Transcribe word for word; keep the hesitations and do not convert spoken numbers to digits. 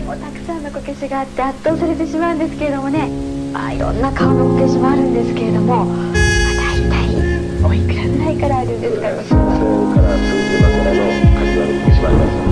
もたくさんのこけしがあって圧倒されてしまうんですけれどもね、まあいろんな顔のこけしもあるんですけれども、まあ、大体おいくらぐらいからあるんですか？ せんえんから数十万からのカジュアルこけしもあります。